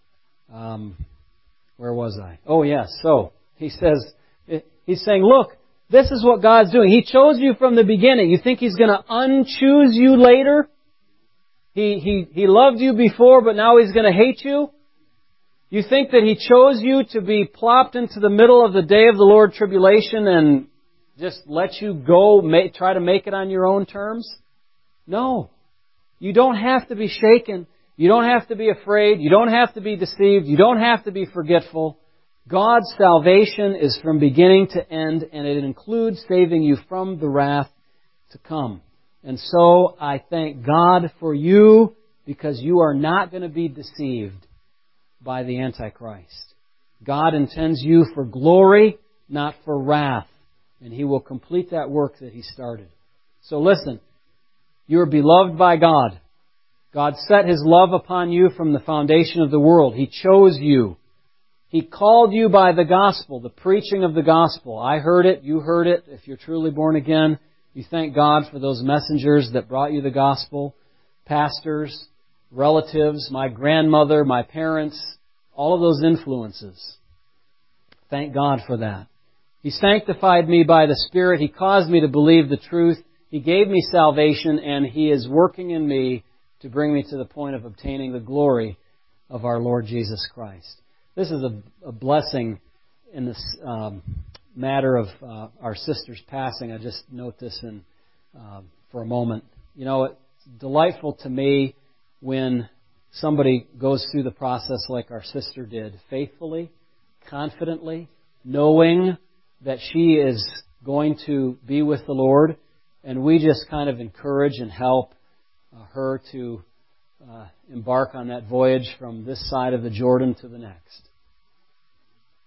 Speaker 2: um, where was I? Oh, yes. So, he says, he's saying, look, this is what God's doing. He chose you from the beginning. You think He's going to unchoose you later? He, he, he loved you before, but now He's going to hate you? You think that He chose you to be plopped into the middle of the day of the Lord tribulation and just let you go, make, try to make it on your own terms? No. You don't have to be shaken. You don't have to be afraid. You don't have to be deceived. You don't have to be forgetful. God's salvation is from beginning to end, and it includes saving you from the wrath to come. And so I thank God for you because you are not going to be deceived by the Antichrist. God intends you for glory, not for wrath. And He will complete that work that He started. So listen, you are beloved by God. God set His love upon you from the foundation of the world. He chose you. He called you by the gospel, the preaching of the gospel. I heard it, you heard it. If you're truly born again, you thank God for those messengers that brought you the gospel. Pastors, relatives, my grandmother, my parents, all of those influences. Thank God for that. He sanctified me by the Spirit. He caused me to believe the truth. He gave me salvation, and He is working in me to bring me to the point of obtaining the glory of our Lord Jesus Christ. This is a, a blessing in this um, matter of uh, our sister's passing. I just note this in, uh, for a moment. You know, it's delightful to me when somebody goes through the process like our sister did, faithfully, confidently, knowing that she is going to be with the Lord, and we just kind of encourage and help uh, her to uh, embark on that voyage from this side of the Jordan to the next.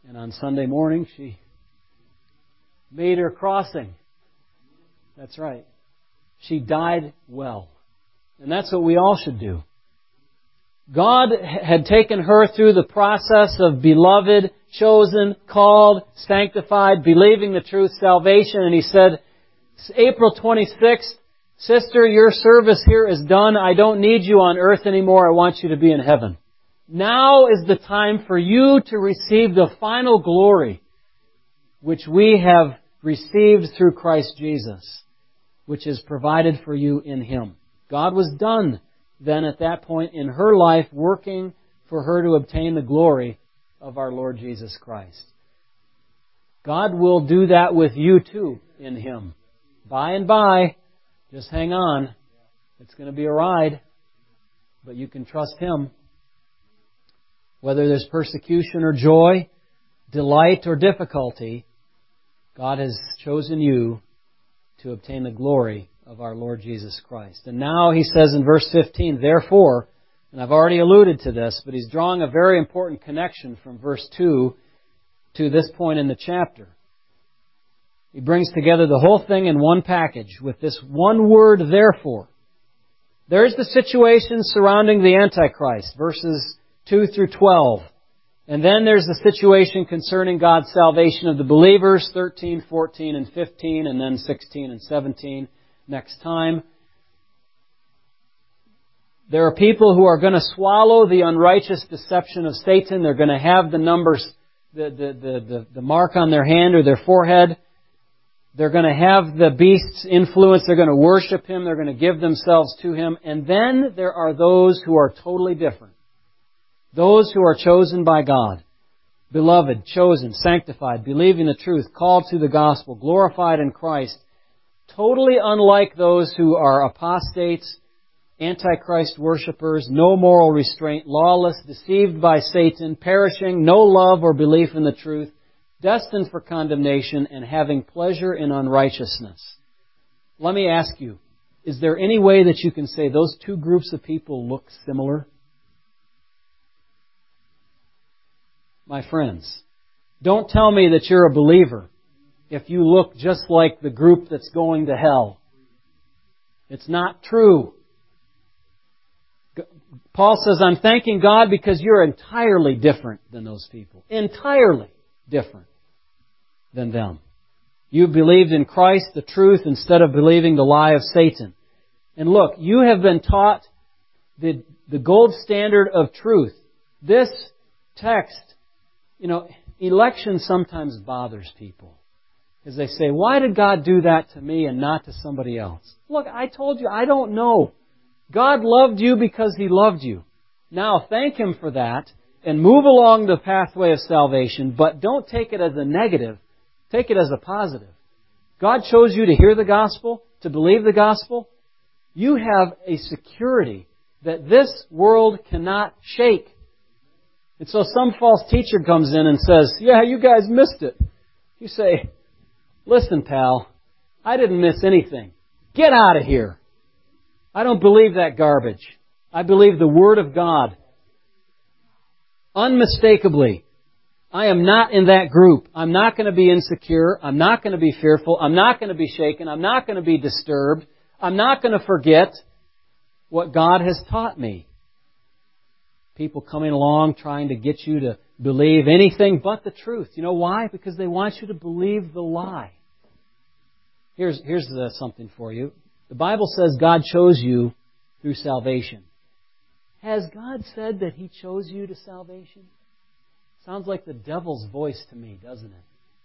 Speaker 2: And on Sunday morning, she made her crossing. That's right. She died well. And that's what we all should do. God had taken her through the process of beloved, chosen, called, sanctified, believing the truth, salvation. And He said, April twenty-sixth, sister, your service here is done. I don't need you on earth anymore. I want you to be in heaven. Now is the time for you to receive the final glory which we have received through Christ Jesus, which is provided for you in Him. God was done then at that point in her life, working for her to obtain the glory of our Lord Jesus Christ. God will do that with you too in Him. By and by, just hang on. It's going to be a ride, but you can trust Him. Whether there's persecution or joy, delight or difficulty, God has chosen you to obtain the glory of our Lord Jesus Christ. And now He says in verse fifteen, therefore, and I've already alluded to this, but He's drawing a very important connection from verse two to this point in the chapter. He brings together the whole thing in one package with this one word, therefore. There's the situation surrounding the Antichrist, verses two through twelve. And then there's the situation concerning God's salvation of the believers, thirteen, fourteen, and fifteen, and then sixteen and seventeen next time. There are people who are going to swallow the unrighteous deception of Satan. They're going to have the numbers, the, the, the, the, the mark on their hand or their forehead. They're going to have the beast's influence. They're going to worship him. They're going to give themselves to him. And then there are those who are totally different. Those who are chosen by God. Beloved, chosen, sanctified, believing the truth, called to the gospel, glorified in Christ. Totally unlike those who are apostates, Antichrist worshippers, no moral restraint, lawless, deceived by Satan, perishing, no love or belief in the truth, destined for condemnation, and having pleasure in unrighteousness. Let me ask you, is there any way that you can say those two groups of people look similar? My friends, don't tell me that you're a believer if you look just like the group that's going to hell. It's not true. Paul says, I'm thanking God because you're entirely different than those people. Entirely different than them. You believed in Christ, the truth, instead of believing the lie of Satan. And look, you have been taught the, the gold standard of truth. This text, you know, election sometimes bothers people. Because they say, why did God do that to me and not to somebody else? Look, I told you, I don't know. God loved you because He loved you. Now, thank Him for that and move along the pathway of salvation, but don't take it as a negative. Take it as a positive. God chose you to hear the gospel, to believe the gospel. You have a security that this world cannot shake. And so some false teacher comes in and says, yeah, you guys missed it. You say, listen, pal, I didn't miss anything. Get out of here. I don't believe that garbage. I believe the Word of God. Unmistakably, I am not in that group. I'm not going to be insecure. I'm not going to be fearful. I'm not going to be shaken. I'm not going to be disturbed. I'm not going to forget what God has taught me. People coming along trying to get you to believe anything but the truth. You know why? Because they want you to believe the lie. Here's, here's uh, something for you. The Bible says God chose you through salvation. Has God said that He chose you to salvation? Sounds like the devil's voice to me, doesn't it?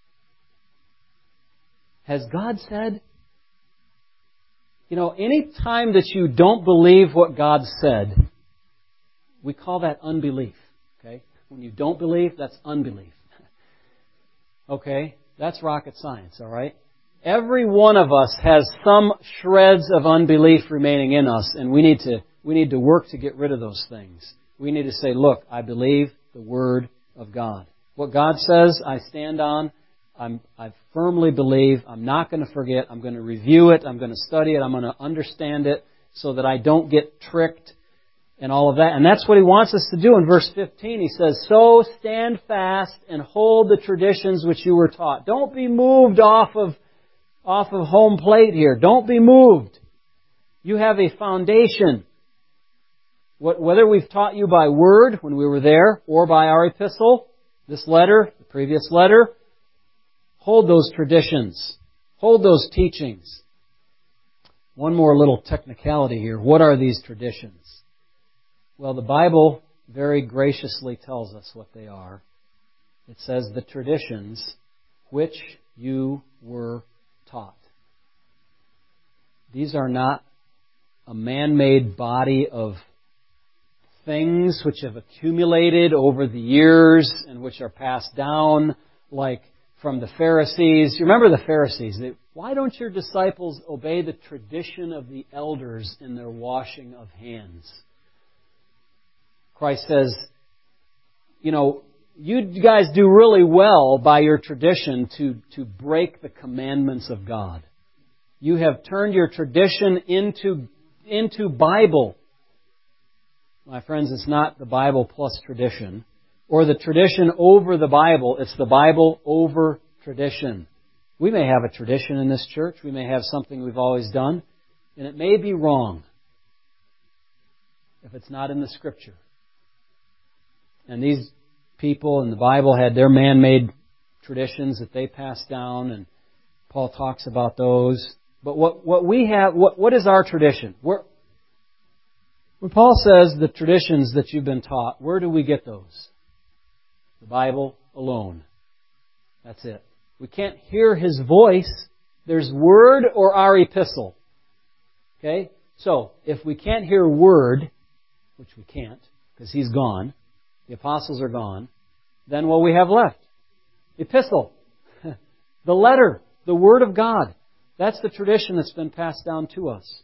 Speaker 2: Has God said? You know, any time that you don't believe what God said, we call that unbelief. Okay? When you don't believe, that's unbelief. Okay? That's rocket science, all right? Every one of us has some shreds of unbelief remaining in us, and we need to we need to work to get rid of those things. We need to say, look, I believe the Word of God. What God says, I stand on. I'm, I firmly believe. I'm not going to forget. I'm going to review it. I'm going to study it. I'm going to understand it so that I don't get tricked and all of that. And that's what he wants us to do in verse fifteen. He says, "So stand fast and hold the traditions which you were taught." Don't be moved off of, off of home plate here. Don't be moved. You have a foundation. Whether we've taught you by word when we were there or by our epistle, this letter, the previous letter, hold those traditions. Hold those teachings. One more little technicality here. What are these traditions? Well, the Bible very graciously tells us what they are. It says the traditions which you were taught. These are not a man-made body of things which have accumulated over the years and which are passed down like from the Pharisees. You remember the Pharisees. They, why don't your disciples obey the tradition of the elders in their washing of hands? Christ says, you know, you guys do really well by your tradition to, to break the commandments of God. You have turned your tradition into, into Bible. My friends, it's not the Bible plus tradition, or the tradition over the Bible. It's the Bible over tradition. We may have a tradition in this church. We may have something we've always done, and it may be wrong if it's not in the Scripture. And these people in the Bible had their man-made traditions that they passed down, and Paul talks about those. But what, what we have, what, what is our tradition? We're, When Paul says the traditions that you've been taught, where do we get those? The Bible alone. That's it. We can't hear His voice. There's Word or our epistle. Okay? So, if we can't hear Word, which we can't, because He's gone, the apostles are gone, then what we have left? Epistle. The letter. The Word of God. That's the tradition that's been passed down to us.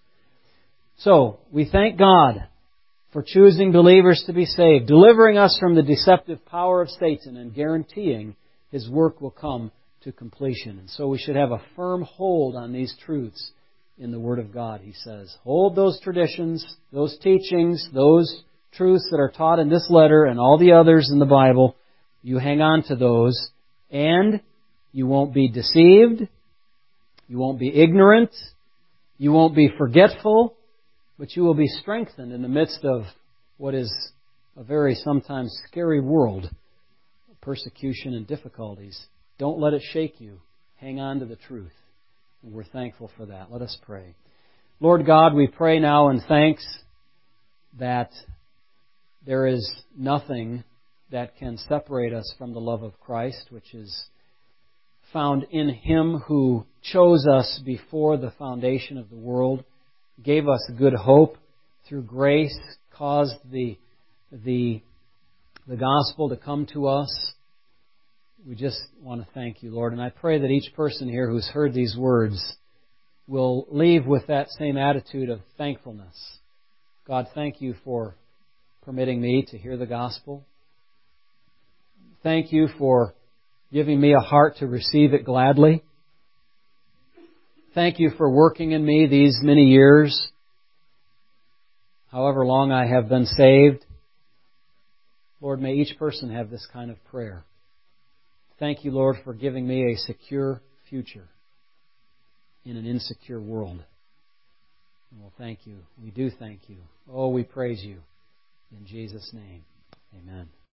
Speaker 2: So, we thank God for choosing believers to be saved, delivering us from the deceptive power of Satan, and guaranteeing His work will come to completion. And so we should have a firm hold on these truths in the Word of God, he says. Hold those traditions, those teachings, those truths that are taught in this letter and all the others in the Bible. You hang on to those, and you won't be deceived, you won't be ignorant, you won't be forgetful, but you will be strengthened in the midst of what is a very sometimes scary world, persecution and difficulties. Don't let it shake you. Hang on to the truth. And we're thankful for that. Let us pray. Lord God, we pray now in thanks that there is nothing that can separate us from the love of Christ, which is found in Him who chose us before the foundation of the world, gave us good hope through grace, caused the, the, the gospel to come to us. We just want to thank you, Lord. And I pray that each person here who's heard these words will leave with that same attitude of thankfulness. God, thank you for permitting me to hear the gospel. Thank you for giving me a heart to receive it gladly. Thank you for working in me these many years, however long I have been saved. Lord, may each person have this kind of prayer. Thank you, Lord, for giving me a secure future in an insecure world. Well, thank you. We do thank you. Oh, we praise you. In Jesus' name, amen.